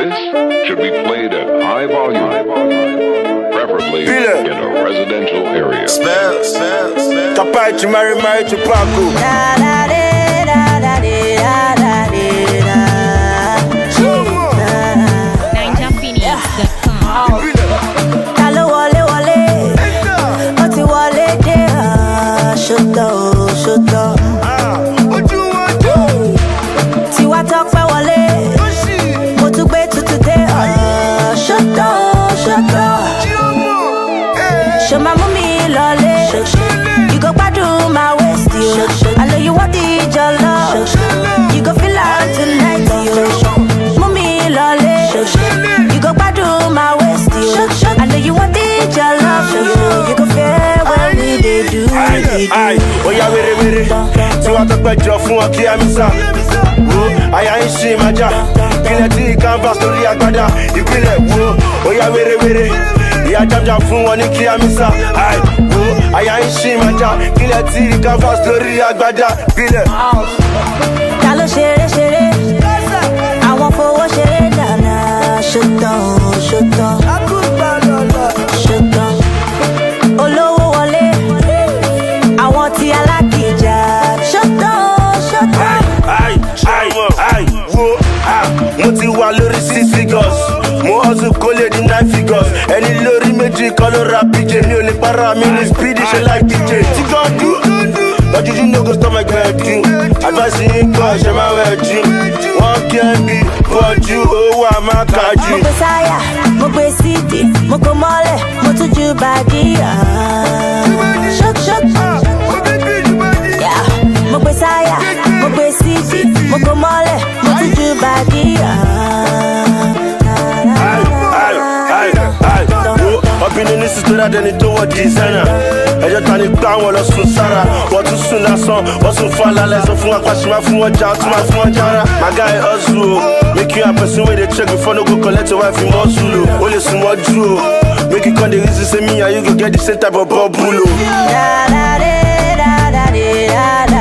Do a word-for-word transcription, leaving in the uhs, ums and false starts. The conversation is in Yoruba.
This should be played at high volume, preferably in a residential area. Spell, spell, spell. Tapai to marry, marry to Paco. Da da da da da da da da. Ninja Phoenix dot com. Hello, wale wale. Oti wale de. Shut up, shut up. Tiwa talk pe wale. Mo tún gbé tuntun dé. Shut up, shut up. Show my mommy lolly. You go gbadun my waist, yo. I know you want it, your love. You go feel out tonight, yo. Mommy lolly. You go gbadun my waist, yo. I know you want it, your love, yo. You go feel when we dey do, we Aye, oh yeah, were were. Tiwa talk pe jo fún ọ kí amisa. Wo, aya ń ṣe maja. Kílẹ̀ tí canvas lórí agbádá. Ìpínlẹ̀ wo, oh yeah, were were. Ìyá jamja fún wọn ní kí amisa. Aye, wo, aya ń ṣe maja. Kílẹ̀ tí canvas lórí agbádá. Ìpínlẹ̀. Ta ló ṣeré ṣeré? Àwọn fowó ṣeré dáná. Ṣòtàn, ṣòtàn, ṣòtàn. Olówó wọlé. Àwọn tí alákìjà. Ṣòtàn, ṣòtàn. Aye, aye, aye, wo, ah, mo ti wà lórí six figures. Mo hustle kó lè di nine figures. Ẹni lórí méjì kan ló ra P J. Mi ò lè para mi ní speedy ṣe like D J. Tí kan dú, lọ́jọ́jú no go stop my gbẹ̀dú. Advice yín kan ṣe máa wẹ̀ jú. Wọ́n kí ẹ bí bọ́jú owó àmàkájú. Mo gbé sáyà, mo gbé sídì, mo kó mọ́lẹ̀, mo tún ju bàdí. Ṣọ́k ṣọ́k. Yeah. Mo gbé sáyà, mo gbé sídì, mo kó mọ́lẹ̀, mo tún ju bàdí. Obìnrin ní sísúra dẹni tó wọ dìsáínà. Ẹjọ́ ta ni gbá wọn lọ sùn sára. Wọ́n tún sùn lásán, wọ́n sùn fún alálẹ̀. Sọ fún apàṣẹ máa fún wọn jà, tún máa fún wọn jára. My guy hustle o, make you a person wey dey check before no go collect your wife in muscle o. O lè sùn mọ́jú o, make you come dey reason say me and you go get the same type of bubble o. Da da da da da da da.